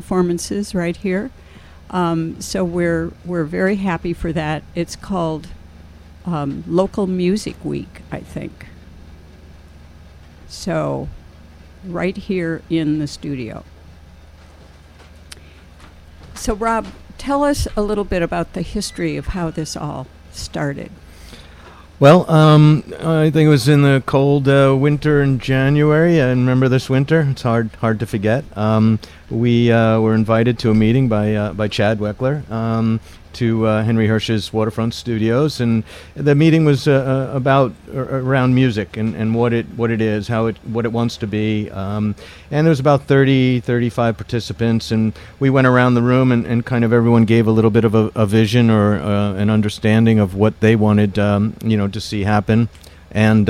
performances right here. So we're very happy for that. It's called Local Music Week, I think. So right here in the studio. So Rob, tell us a little bit about the history of how this all started. Well, I think it was in the cold winter in January. I remember this winter. It's hard to forget. We were invited to a meeting by Chad Weckler to Henry Hirsch's Waterfront Studios, and the meeting was about around music and what it is, what it wants to be. And there was about 35 participants, and we went around the room and kind of everyone gave a little bit of a vision or an understanding of what they wanted, to see happen. And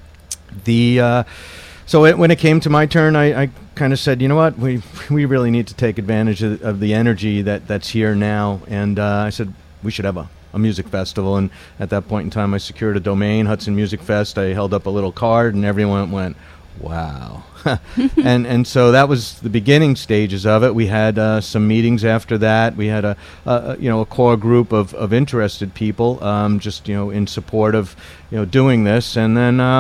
so when it came to my turn, I kind of said, you know what, we really need to take advantage of the energy that's here now. And I said we should have a music festival. And at that point in time, I secured a domain, Hudson Music Fest. I held up a little card, and everyone went, wow. and so that was the beginning stages of it. We had some meetings after that. We had a core group of interested people, just in support of doing this. And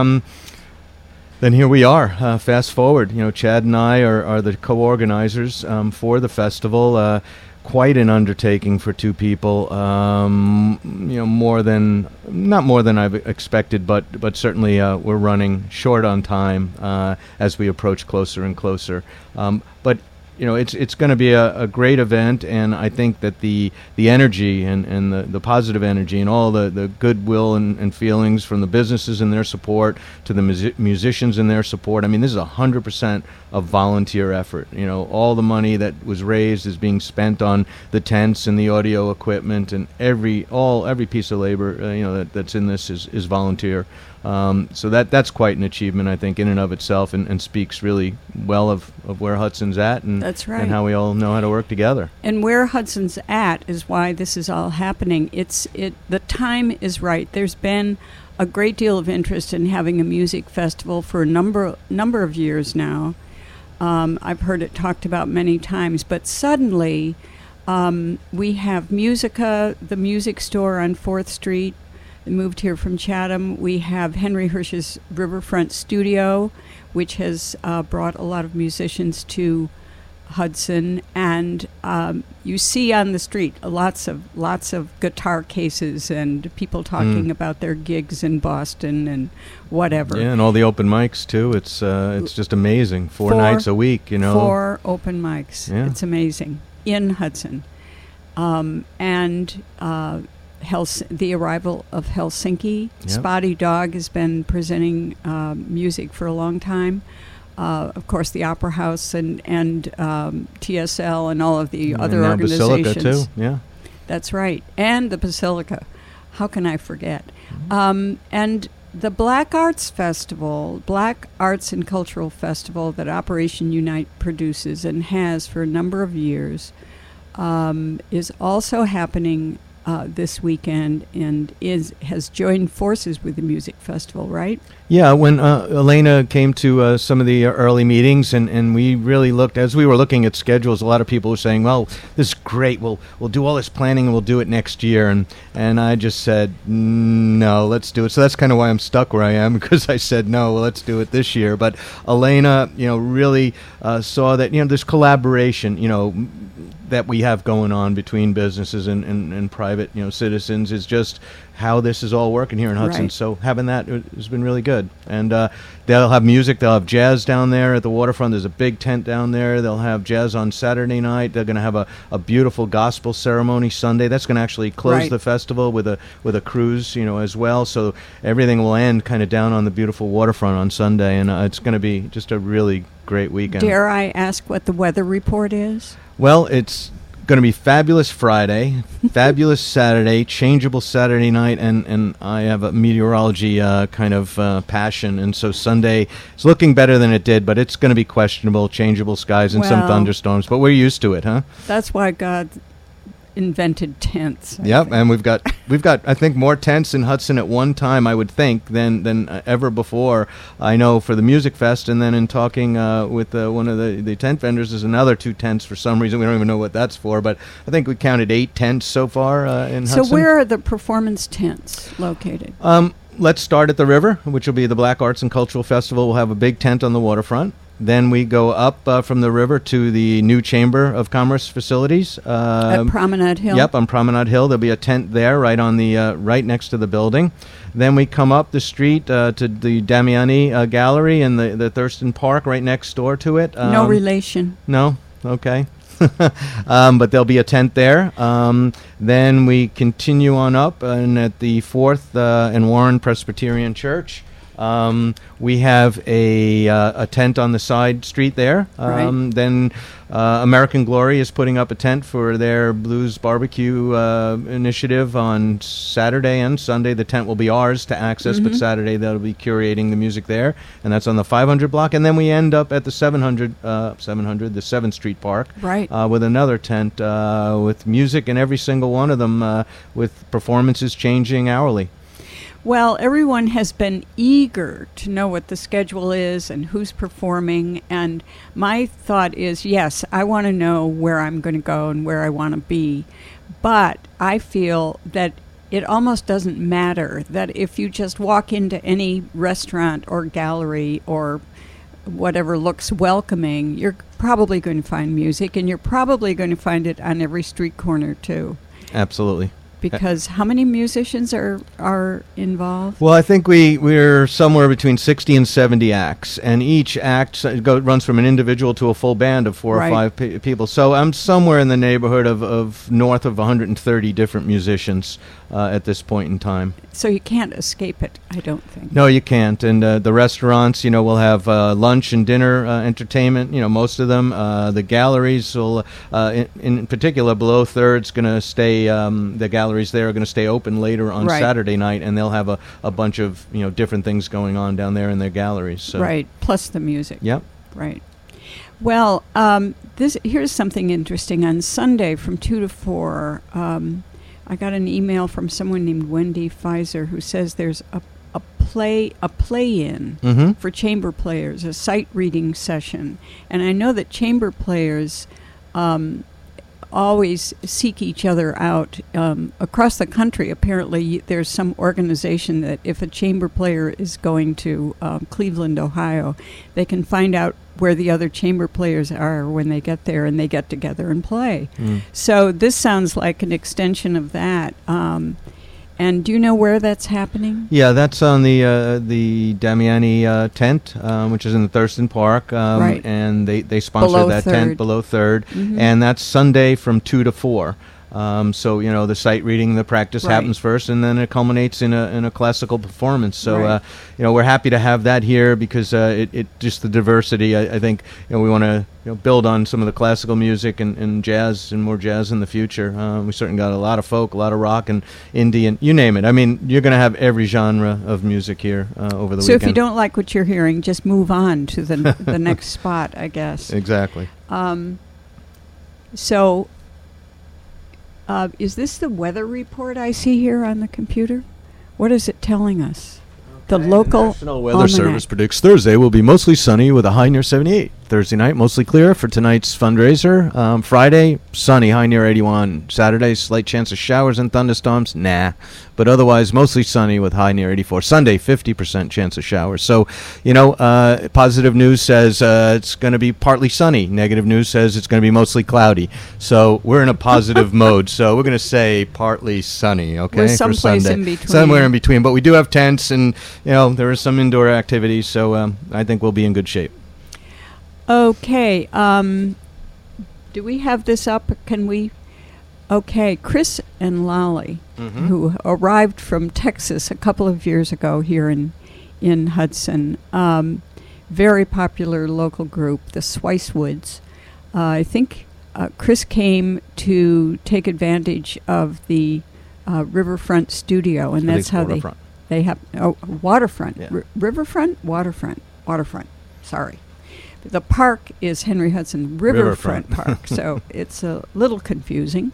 then here we are. Fast forward, Chad and I are the co-organizers for the festival. Quite an undertaking for two people. Not more than I've expected, but certainly we're running short on time as we approach closer and closer. But it's going to be a great event, and I think that the energy and the positive energy and all the goodwill and feelings from the businesses and their support to the musicians and their support. I mean, this is 100% of volunteer effort. All the money that was raised is being spent on the tents and the audio equipment, and every piece of labor that's in this is volunteer. So that's quite an achievement, I think, in and of itself, and speaks really well of where Hudson's at, and that's right, and how we all know how to work together. And where Hudson's at is why this is all happening. The time is right. There's been a great deal of interest in having a music festival for a number of years now. I've heard it talked about many times, but suddenly we have Musica, the music store on 4th Street. They moved here from Chatham. We have Henry Hirsch's Riverfront Studio, which has brought a lot of musicians to Hudson, and you see on the street lots of guitar cases and people talking about their gigs in Boston and whatever. Yeah, and all the open mics too. It's just amazing. Four nights a week, 4 open mics. Yeah. It's amazing in Hudson, and. The arrival of Helsinki. Yep. Spotty Dog has been presenting music for a long time. Of course, the Opera House and TSL and all of the other organizations. Basilica too. Yeah, that's right, and the Basilica. How can I forget? And the Black Arts Festival, Black Arts and Cultural Festival that Operation Unite produces and has for a number of years, is also happening this weekend, and has joined forces with the music festival, right? Yeah, when Elena came to some of the early meetings, and we really looked, as we were looking at schedules, a lot of people were saying, well, this is great, we'll do all this planning and we'll do it next year, and I just said, no, let's do it. So that's kind of why I'm stuck where I am, because I said, no, well, let's do it this year. But Elena, really saw that, this collaboration, that we have going on between businesses and private, citizens is just how this is all working here in Hudson. Right. So having that has been really good. And they'll have music. They'll have jazz down there at the waterfront. There's a big tent down there. They'll have jazz on Saturday night. They're going to have a beautiful gospel ceremony Sunday. That's going to actually close the festival with a cruise, as well. So everything will end kind of down on the beautiful waterfront on Sunday, and it's going to be just a really great weekend. Dare I ask what the weather report is? Well, it's going to be fabulous Friday, fabulous Saturday, changeable Saturday night, and I have a meteorology kind of passion, and so Sunday is looking better than it did, but it's going to be questionable, changeable skies and some thunderstorms, but we're used to it, huh? That's why God invented tents. Yep, and we've got I think more tents in Hudson at one time, I would think, than ever before. I know for the Music Fest, and then in talking with one of the tent vendors, there's another 2 tents for some reason. We don't even know what that's for, but I think we counted 8 tents so far in Hudson. So where are the performance tents located? Let's start at the river, which will be the Black Arts and Cultural Festival. We'll have a big tent on the waterfront. Then we go up from the river to the new Chamber of Commerce facilities. At Promenade Hill? Yep, on Promenade Hill. There'll be a tent there right on the right next to the building. Then we come up the street to the Damiani Gallery and the Thurston Park right next door to it. No relation. No? Okay. But there'll be a tent there. Then we continue on up and at the 4th and Warren Presbyterian Church. We have a tent on the side street there. Right. Then American Glory is putting up a tent for their Blues Barbecue initiative on Saturday and Sunday. The tent will be ours to access, but Saturday they'll be curating the music there, and that's on the 500 block. And then we end up at the 700, the 7th Street Park, right, with another tent with music in every single one of them, with performances changing hourly. Well, everyone has been eager to know what the schedule is and who's performing, and my thought is, yes, I want to know where I'm going to go and where I want to be, but I feel that it almost doesn't matter, that if you just walk into any restaurant or gallery or whatever looks welcoming, you're probably going to find music, and you're probably going to find it on every street corner, too. Absolutely. Because how many musicians are involved? Well, I think we're somewhere between 60 and 70 acts, and each act runs from an individual to a full band of 4 or 5 people. So I'm somewhere in the neighborhood of north of 130 different musicians at this point in time. So you can't escape it, I don't think. No, you can't. And the restaurants, will have lunch and dinner entertainment, most of them. The galleries will, in particular, Below Third's going to stay, the galleries there are going to stay open later on Saturday night, and they'll have a bunch of, different things going on down there in their galleries. So. Right, plus the music. Yep. Right. Well, here's something interesting. On Sunday from 2 to 4, I got an email from someone named Wendy Pfizer who says there's a play-in for chamber players, a sight reading session. And I know that chamber players always seek each other out across the country. Apparently, there's some organization that if a chamber player is going to Cleveland, Ohio, they can find out where the other chamber players are when they get there, and they get together and play. So this sounds like an extension of that. And do you know where that's happening? Yeah, that's on the Damiani tent, which is in the Thurston Park, right. And they sponsor Below that Third. tent, Below Third, and that's Sunday from 2 to 4. So the sight reading, the practice happens first, and then it culminates in a classical performance. So we're happy to have that here because it just the diversity. I think we want to build on some of the classical music and jazz and more jazz in the future. We certainly got a lot of folk, a lot of rock and indie, and you name it. I mean, you're going to have every genre of music here over the weekend. So if you don't like what you're hearing, just move on to the next spot, I guess. Exactly. Is this the weather report I see here on the computer? What is it telling us? The local National Weather Service predicts Thursday will be mostly sunny with a high near 78. Thursday night, mostly clear for tonight's fundraiser. Friday, sunny, high near 81. Saturday, slight chance of showers and thunderstorms. Nah. But otherwise, mostly sunny with high near 84. Sunday, 50% chance of showers. So, positive news says it's going to be partly sunny. Negative news says it's going to be mostly cloudy. So we're in a positive mode. So we're going to say partly sunny, okay, we're for someplace Sunday. in between. Somewhere in between. But we do have tents, and, there is some indoor activities. So I think we'll be in good shape. Okay. Do we have this up? Can we? Okay. Chris and Lolly, who arrived from Texas a couple of years ago here in Hudson, very popular local group, the Swicewoods. I think Chris came to take advantage of the Riverfront studio, and that's how they have waterfront, yeah. Riverfront, waterfront. Sorry. The park is Henry Hudson Riverfront Park, so it's a little confusing.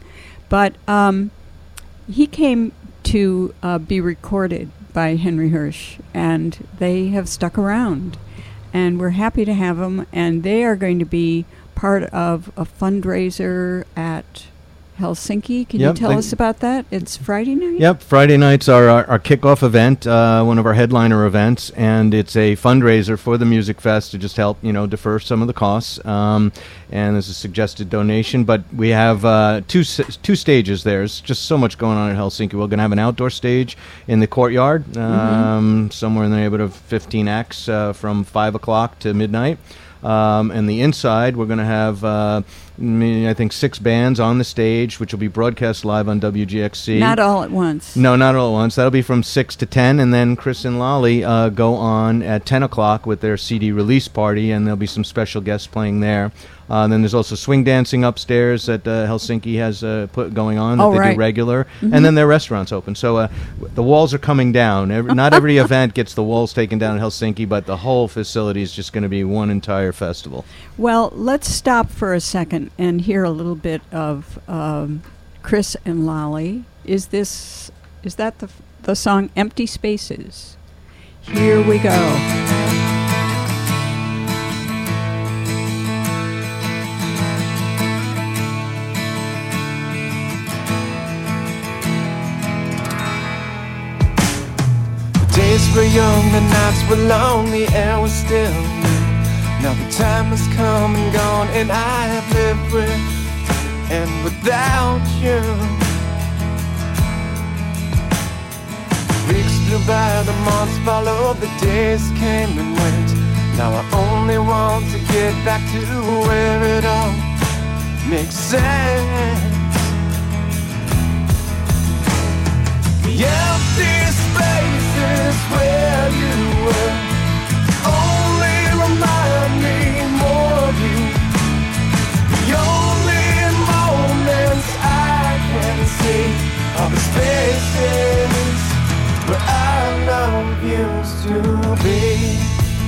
But he came to be recorded by Henry Hirsch, and they have stuck around. And we're happy to have them, and they are going to be part of a fundraiser at Helsinki. Can you tell us about that? It's Friday night? Yep, Friday night's our kickoff event, one of our headliner events, and it's a fundraiser for the Music Fest to just help, defer some of the costs. And there's a suggested donation, but we have two stages there. There's just so much going on in Helsinki. We're going to have an outdoor stage in the courtyard, somewhere in the neighborhood of 15 acts from 5 o'clock to midnight. And the inside, we're going to have, I think, 6 bands on the stage, which will be broadcast live on WGXC. Not all at once. No, not all at once. That'll be from 6 to 10, and then Chris and Lolly go on at 10 o'clock with their CD release party, and there'll be some special guests playing there. Then there's also swing dancing upstairs that Helsinki has put going on that they do regular. And then their restaurant's open. So the walls are coming down. Not every event gets the walls taken down in Helsinki, but the whole facility is just going to be one entire festival. Well, let's stop for a second and hear a little bit of Chris and Lolly. Is that the song Empty Spaces? Here we go. Days were young, the nights were long, the air was still new. Now the time has come and gone, and I have lived with and without you. Weeks flew by, the months followed, the days came and went. Now I only want to get back to where it all makes sense. The empty spaces where you were only remind me more of you. The only moments I can see are the spaces where our love used to be.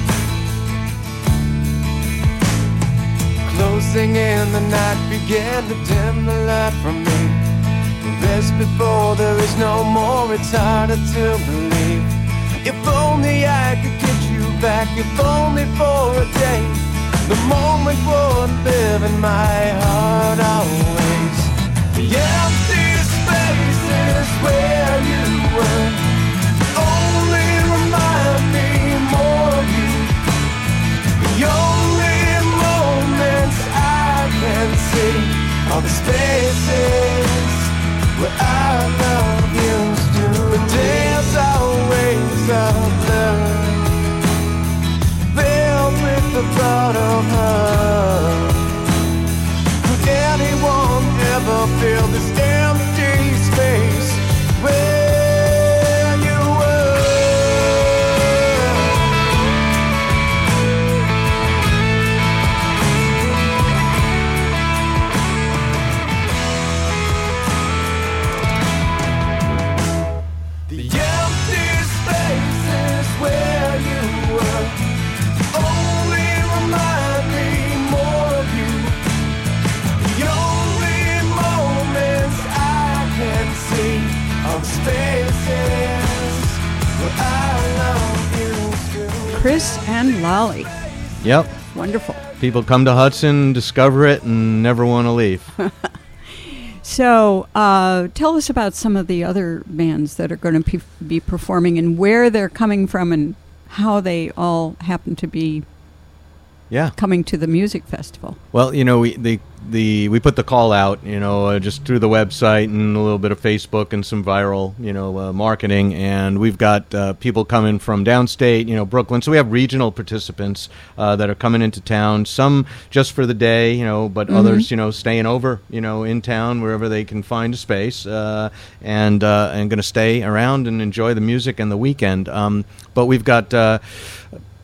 Closing in, the night began to dim the light from me. Best before there is no more, it's harder to believe. If only I could get you back, if only for a day, the moment would live in my heart always. The empty spaces where you were only remind me more of you. The only moments I can see are the spaces where our love used to. The days always of love, filled with the thought of her. Could anyone ever feel this empty space where you were? Chris and Lolly. Yep. Wonderful. People come to Hudson, discover it, and never want to leave. So tell us about some of the other bands that are going to be performing and where they're coming from and how they all happen to be coming to the music festival. Well, we put the call out, just through the website and a little bit of Facebook and some viral, marketing. And we've got people coming from downstate, Brooklyn. So we have regional participants that are coming into town, some just for the day, but others, staying over, in town wherever they can find a space and going to stay around and enjoy the music and the weekend. But we've got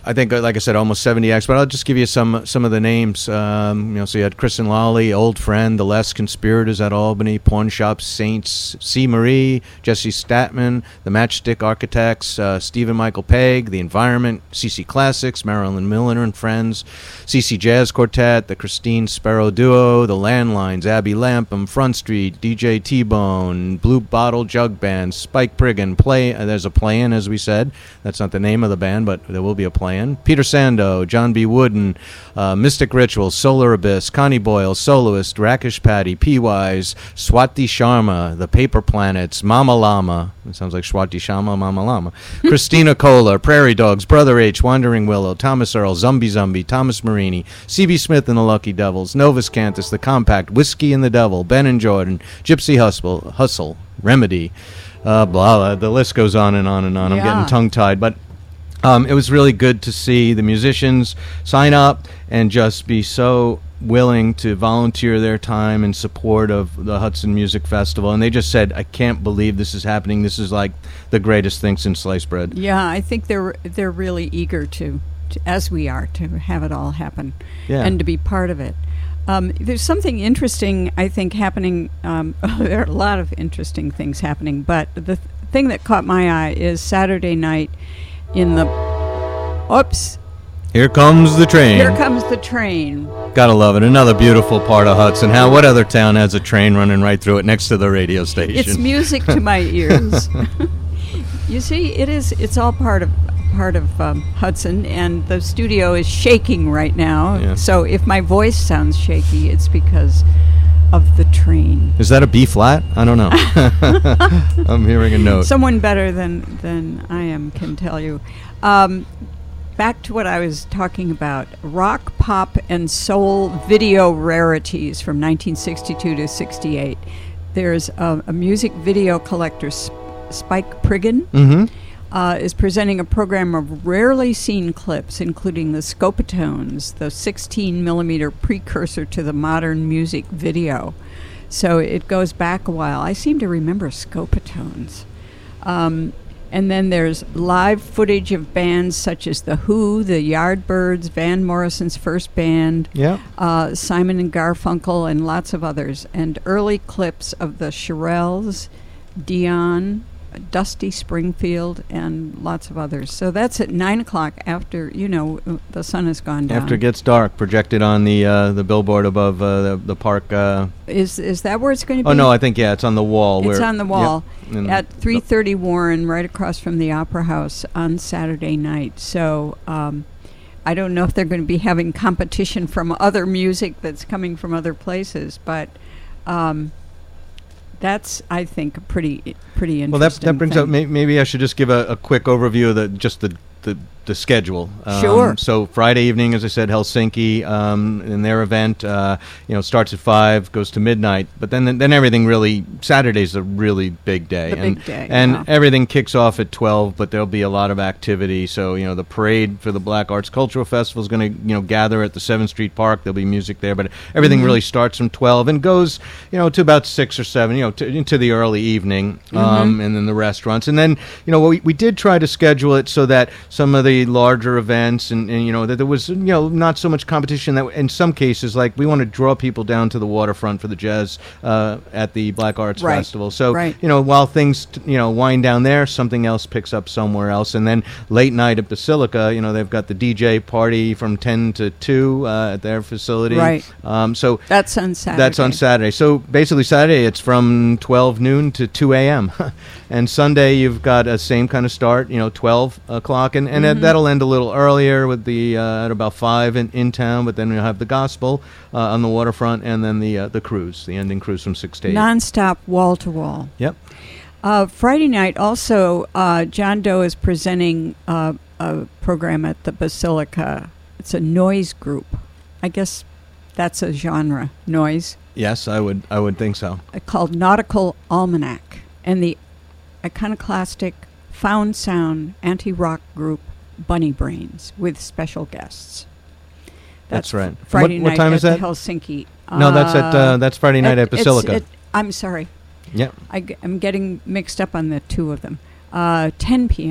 I think, like I said, almost 70 acts, but I'll just give you some of the names. So you had Kristen Lawley, Old Friend, The Less Conspirators at Albany, Pawn Shop Saints, C. Marie, Jesse Statman, The Matchstick Architects, Stephen Michael Pegg, The Environment, CC Classics, Marilyn Miller and Friends, CC Jazz Quartet, The Christine Sparrow Duo, The Landlines, Abby Lampum, Front Street, DJ T-Bone, Blue Bottle Jug Band, Spike Priggin, there's a play-in, as we said. That's not the name of the band, but there will be a play-in. Peter Sando, John B. Wooden, Mystic Ritual, Solar Abyss, Connie Boyle, Soloist, Rakesh Patty, P-Wise, Swati Sharma, The Paper Planets, Mama Llama, it sounds like Swati Sharma, Mama Llama, Christina Kohler, Prairie Dogs, Brother H, Wandering Willow, Thomas Earl, Zombie, Thomas Marini, C.B. Smith and the Lucky Devils, Novus Cantus, The Compact, Whiskey and the Devil, Ben and Jordan, Gypsy Hustle, Remedy, blah, the list goes on and on and on. I'm getting tongue-tied, but it was really good to see the musicians sign up and just be so willing to volunteer their time in support of the Hudson Music Festival. And they just said, I can't believe this is happening. This is like the greatest thing since sliced bread. Yeah, I think they're really eager to, as we are, to have it all happen and to be part of it. There's something interesting, I think, happening. There are a lot of interesting things happening, but the thing that caught my eye is Saturday night in the... Oops. Here comes the train. Here comes the train. Gotta love it. Another beautiful part of Hudson. What other town has a train running right through it next to the radio station? It's music to my ears. You see, it's all part of Hudson, and the studio is shaking right now. Yeah. So if my voice sounds shaky, it's because of the train. Is that a B flat? I don't know. I'm hearing a note. Someone better than I am can tell you. Back to what I was talking about. Rock, pop, and soul video rarities from 1962 to 68. There's a music video collector, Spike Priggin, is presenting a program of rarely seen clips, including the Scopatones, the 16-millimeter precursor to the modern music video. So it goes back a while. I seem to remember Scopatones. And then there's live footage of bands such as The Who, the Yardbirds, Van Morrison's first band, Simon and Garfunkel, and lots of others. And early clips of the Shirelles, Dion, Dusty Springfield, and lots of others. So that's at 9 o'clock after, the sun has gone down. After it gets dark, projected on the billboard above the park. Is that where it's going to be? Oh, no, I think, it's on the wall. It's on the wall at 330 Warren, right across from the Opera House on Saturday night. So I don't know if they're going to be having competition from other music that's coming from other places, but... that's, I think, pretty interesting. Well, that brings up. Maybe I should just give a quick overview of the schedule. Sure. So Friday evening, as I said, Helsinki, in their event, starts at 5, goes to midnight. But then everything really, Saturday's a really big day. Big day. And everything kicks off at 12, but there'll be a lot of activity. So, the parade for the Black Arts Cultural Festival is going to, gather at the 7th Street Park. There'll be music there, but everything really starts from 12 and goes, to about 6 or 7, into the early evening, and then the restaurants. And then, we did try to schedule it so that some of the larger events and that there was not so much competition, that in some cases, like, we want to draw people down to the waterfront for the jazz at the Black Arts Festival. So while things wind down there, something else picks up somewhere else. And then late night at Basilica, they've got the DJ party from 10 to 2 at their facility. Right. So that's on Saturday. So basically Saturday it's from 12 noon to 2 a.m. And Sunday you've got a same kind of start, 12 o'clock, and that'll end a little earlier with the at about 5 in town, but then we'll have the gospel on the waterfront, and then the cruise, the ending cruise from 6 to 8. Non-stop, wall-to-wall. Yep. Friday night also, John Doe is presenting a program at the Basilica. It's a noise group. I guess that's a genre, noise. Yes, I would think so. Called Nautical Almanac, and the iconoclastic found sound anti-rock group Bunny Brains with special guests. That's right. Friday night what time at is that? Helsinki. No, that's Friday night at Basilica. I'm sorry. Yeah. I'm getting mixed up on the two of them. 10 p.m.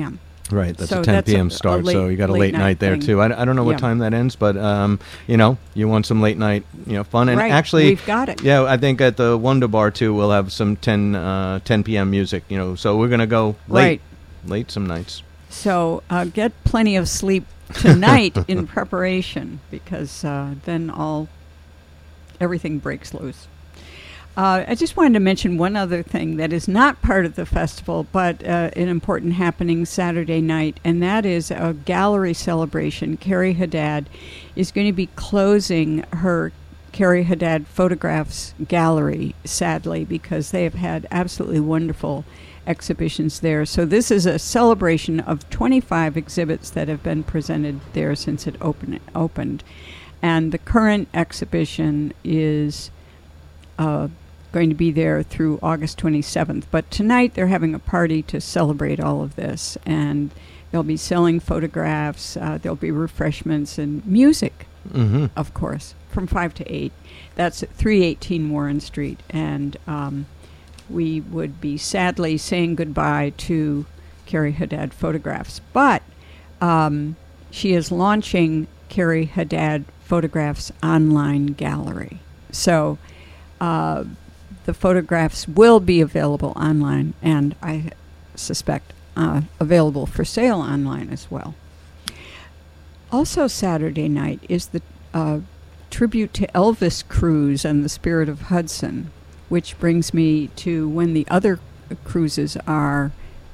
Right, that's So a 10 that's p.m. start, so you got a late night there thing. too. I don't know what Yeah. time that ends, but you want some late night fun. And Right, actually, we've got it. Yeah, I think at the Wonder Bar too, we'll have some 10 p.m. music. So we're gonna go late some nights. So get plenty of sleep tonight in preparation, because then everything breaks loose. I just wanted to mention one other thing that is not part of the festival, but an important happening Saturday night, and that is a gallery celebration. Carrie Haddad is going to be closing her Carrie Haddad Photographs Gallery, sadly, because they have had absolutely wonderful exhibitions there. So this is a celebration of 25 exhibits that have been presented there since it opened. And the current exhibition is going to be there through August 27th. But tonight they're having a party to celebrate all of this. And they'll be selling photographs, there'll be refreshments and music, of course, from 5 to 8. That's at 318 Warren Street. And we would be sadly saying goodbye to Carrie Haddad Photographs. But she is launching Carrie Haddad Photographs online gallery. So the photographs will be available online, and I suspect available for sale online as well. Also Saturday night is the tribute to Elvis cruise and the Spirit of Hudson, which brings me to when the other cruises are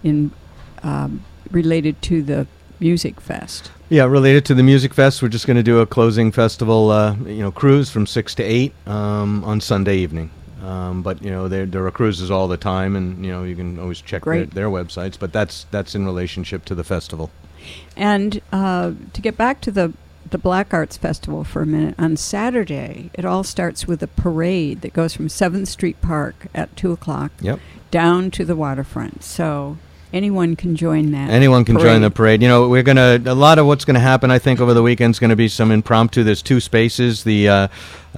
related to the Music Fest. Yeah, related to the Music Fest, we're just going to do a closing festival, cruise from 6 to 8 on Sunday evening. But there are cruises all the time, and you can always check their websites. But that's in relationship to the festival. And to get back to the Black Arts Festival for a minute, on Saturday it all starts with a parade that goes from 7th Street Park at 2:00 down to the waterfront. So anyone can join that. Anyone can join the parade. We're a lot of what's going to happen, I think, over the weekend is going to be some impromptu. There's two spaces. The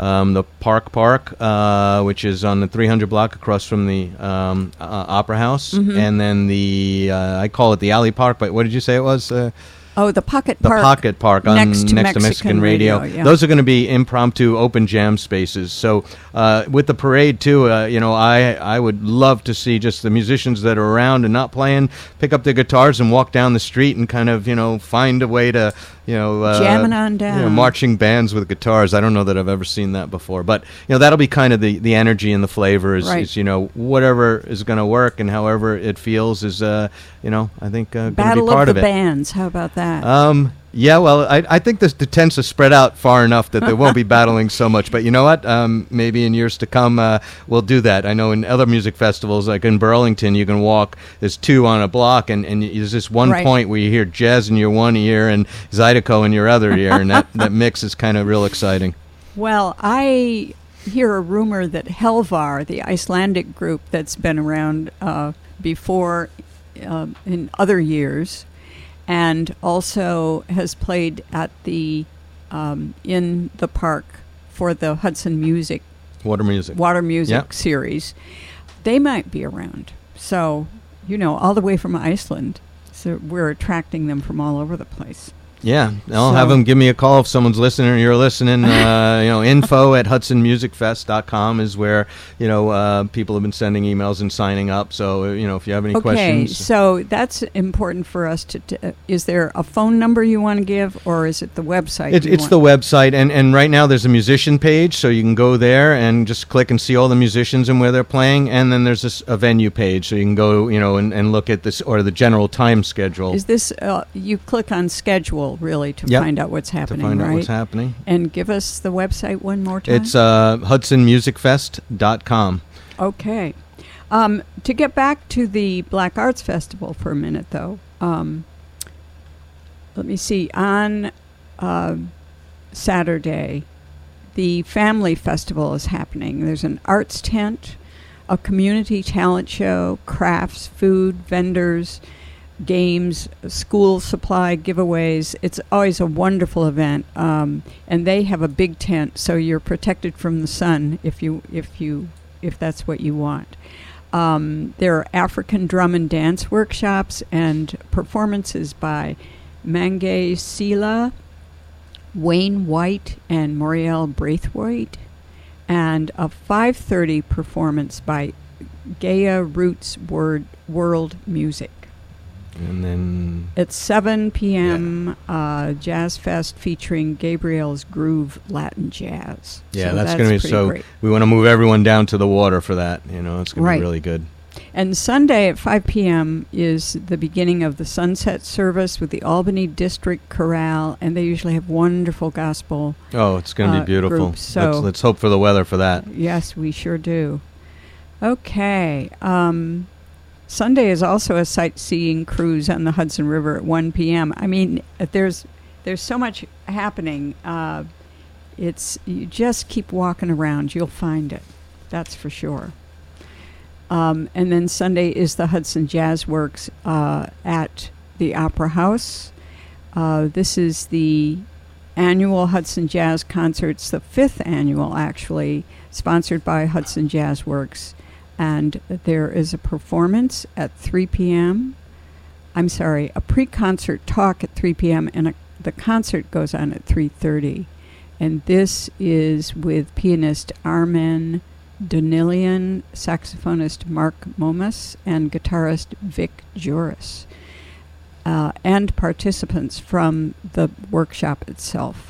Park, which is on the 300 block across from the Opera House, and then I call it the Alley Park, but what did you say it was? The Pocket Park. The Pocket Park next to Mexican Radio. Yeah. Those are going to be impromptu open jam spaces. So with the parade, too, I would love to see just the musicians that are around and not playing pick up their guitars and walk down the street and kind of, find a way to, jamming on down. Marching bands with guitars. I don't know that I've ever seen that before. But, that'll be kind of the energy and the flavor is whatever is going to work and however it feels is, I think going to be part of it. Battle of the Bands. How about that? Yeah, well, I think the tents are spread out far enough that they won't be battling so much. But you know what? Maybe in years to come, we'll do that. I know in other music festivals, like in Burlington, you can walk. There's two on a block, and there's this one point where you hear jazz in your one ear and Zydeco in your other ear, and that mix is kind of real exciting. Well, I hear a rumor that Helvar, the Icelandic group that's been around before in other years, and also has played at the in the park for the Hudson Water Music series. They might be around. So, all the way from Iceland. So we're attracting them from all over the place. Yeah, I'll have them give me a call if someone's listening or you're listening. Info at HudsonMusicFest.com is where, people have been sending emails and signing up. So, if you have any questions. Okay, so that's important for us to is there a phone number you want to give, or is it the website? It's the website, and right now there's a musician page, so you can go there and just click and see all the musicians and where they're playing, and then there's a venue page, so you can go, and look at this, or the general time schedule. Is this, you click on schedule, really, to find out what's happening, to find out what's happening. And give us the website one more time. It's HudsonMusicFest.com. Okay. To get back to the Black Arts Festival for a minute, though, let me see. On Saturday, the Family Festival is happening. There's an arts tent, a community talent show, crafts, food, vendors, games, school supply giveaways. It's always a wonderful event, and they have a big tent, so you're protected from the sun if that's what you want. There are African drum and dance workshops and performances by Mangay Sila, Wayne White, and Moriel Braithwaite, and a 5:30 performance by Gaia Roots World Music. And then At 7 p.m., Jazz Fest featuring Gabriel's Groove Latin Jazz. yeah, So that's going to be pretty so. great. We want to move everyone down to the water for that. You know, it's going to Right. be really good. And Sunday at 5 p.m. is the beginning of the sunset service with the Albany District Chorale, and they usually have wonderful gospel. Oh, it's going to be beautiful. Groups, so- Let's hope for the weather for that. Yes, we sure do. Okay. Sunday is also a sightseeing cruise on the Hudson River at 1 p.m. I mean, there's so much happening. You just keep walking around. You'll find it. That's for sure. And then Sunday is the Hudson Jazz Works at the Opera House. This is the annual Hudson Jazz Concerts, the 5th annual, actually, sponsored by Hudson Jazz Works. And there is a performance at 3 p.m. I'm sorry, a pre-concert talk at 3 p.m. and the concert goes on at 3:30. And this is with pianist Armen Donilian, saxophonist Mark Momus, and guitarist Vic Juris, and participants from the workshop itself.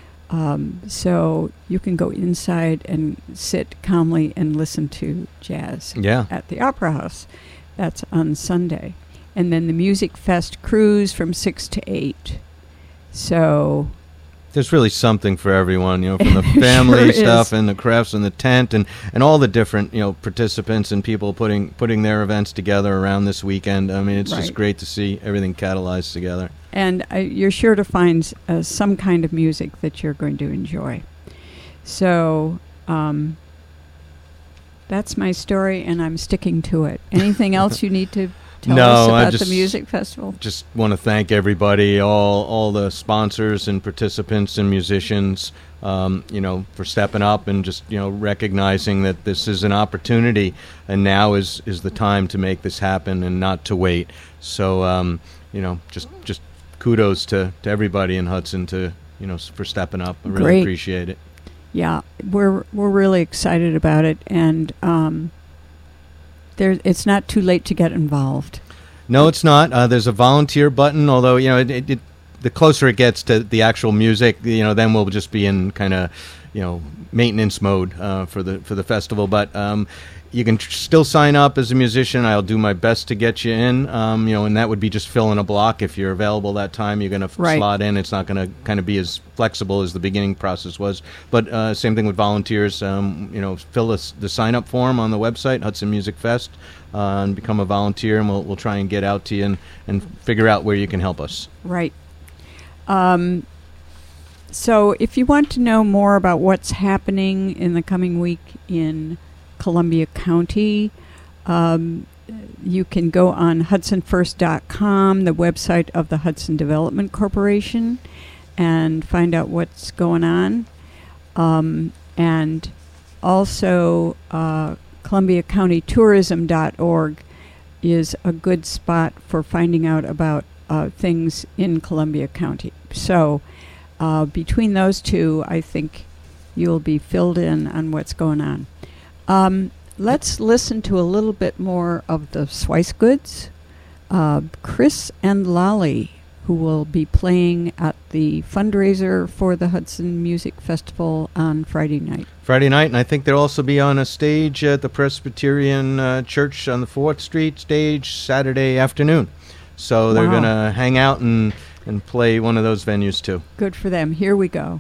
So you can go inside and sit calmly and listen to jazz at the Opera House. That's on Sunday. And then the Music Fest cruise from 6 to 8. So there's really something for everyone, you know, from the family Sure stuff is. and the crafts and the tent and all the different, you know, participants and people putting their events together around this weekend. I mean, it's just Right. great to see everything catalyzed together. And you're sure to find some kind of music that you're going to enjoy. So that's my story, and I'm sticking to it. Anything else you need to tell us about the music festival? Just want to thank everybody, all the sponsors and participants and musicians, you know, for stepping up and just, you know, recognizing that this is an opportunity, and now is the time to make this happen and not to wait. So, you know, just kudos to everybody in Hudson for stepping up. I really Great. appreciate it. Yeah, we're really excited about it, and it's not too late to get involved. No, it's not. There's a volunteer button, although, you know, it the closer it gets to the actual music, you know, then we'll just be in kind of, you know, maintenance mode for the festival. But you can still sign up as a musician. I'll do my best to get you in, you know, and that would be just filling a block. If you're available that time, you're going to slot in. It's not going to kind of be as flexible as the beginning process was. But same thing with volunteers. You know, fill the sign-up form on the website, Hudson Music Fest, and become a volunteer, and we'll try and get out to you and figure out where you can help us. Right. So if you want to know more about what's happening in the coming week in Columbia County, you can go on HudsonFirst.com, the website of the Hudson Development Corporation, and find out what's going on. And also, ColumbiaCountyTourism.org is a good spot for finding out about things in Columbia County. So between those two, I think you'll be filled in on what's going on. Let's listen to a little bit more of the Swicegoods. Chris and Lolly, who will be playing at the fundraiser for the Hudson Music Festival on Friday night. And I think they'll also be on a stage at the Presbyterian Church on the 4th Street stage Saturday afternoon. So they're going to hang out and play one of those venues too. Good for them. Here we go.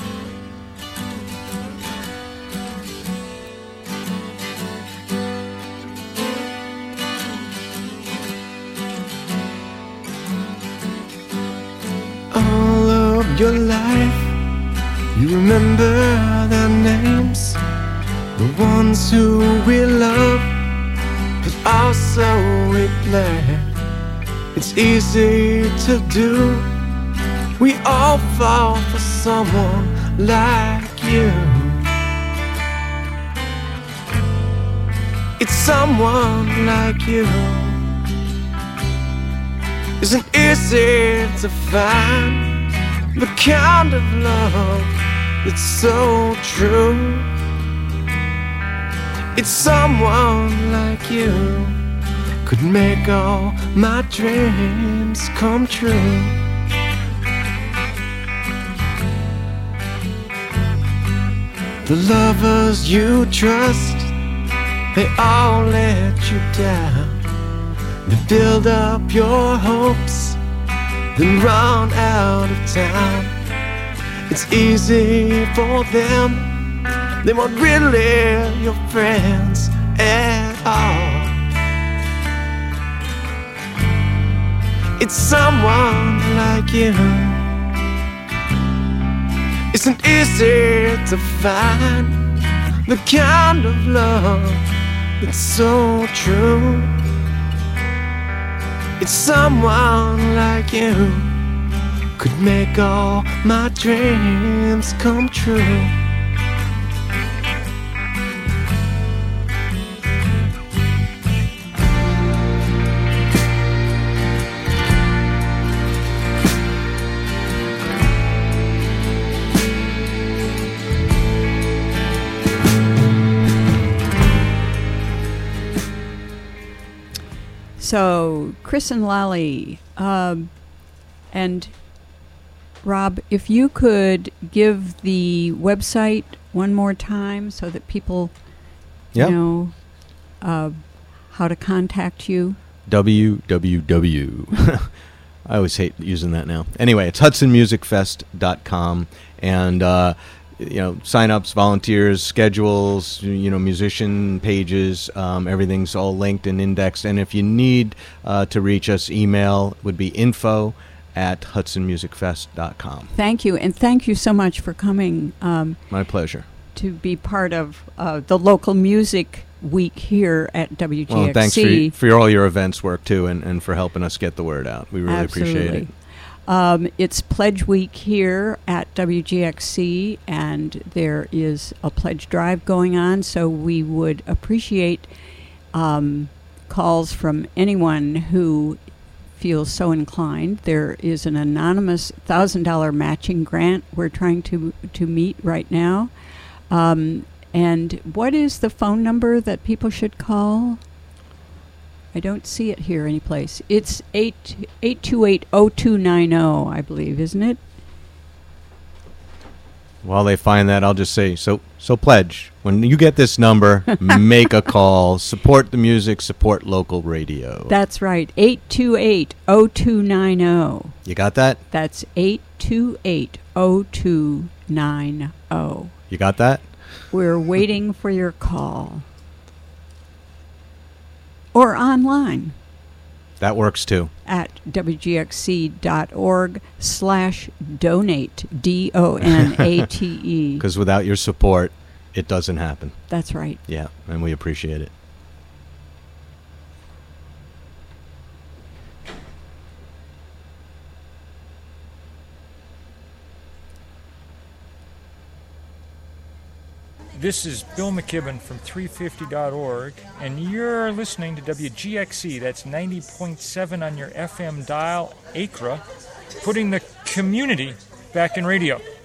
All of your life, you remember their names, the ones who we love, but also we play. It's easy to do. We all fall for someone like you. It's someone like you. Isn't easy to find the kind of love that's so true. It's someone like you could make all my dreams come true. The lovers you trust, they all let you down. They build up your hopes, then run out of town. It's easy for them, they weren't really your friends at all. It's someone like you. Isn't easy to find the kind of love that's so true. It's someone like you could make all my dreams come true. So, Chris and Lolly, and Rob, if you could give the website one more time so that people know how to contact you. www. I always hate using that now. Anyway, it's hudsonmusicfest.com, and sign-ups, volunteers, schedules, musician pages, everything's all linked and indexed. And if you need to reach us, email would be info@hudsonmusicfest.com. Thank you, and thank you so much for coming. My pleasure. To be part of the local music week here at WGXC. Well, thanks for all your events work, too, and for helping us get the word out. We really appreciate it. It's Pledge Week here at WGXC, and there is a pledge drive going on, so we would appreciate calls from anyone who feels so inclined. There is an anonymous $1,000 matching grant we're trying to meet right now. And what is the phone number that people should call? I don't see it here anyplace. It's 828-0290, I believe, isn't it? While they find that, I'll just say, so pledge. When you get this number, make a call. Support the music, support local radio. That's right, 828-0290. You got that? That's 828-0290. You got that? We're waiting for your call. Or online. That works too. At wgxc.org/donate, DONATE. Because without your support, it doesn't happen. That's right. Yeah, and we appreciate it. This is Bill McKibben from 350.org, and you're listening to WGXC. That's 90.7 on your FM dial, ACRA, putting the community back in radio.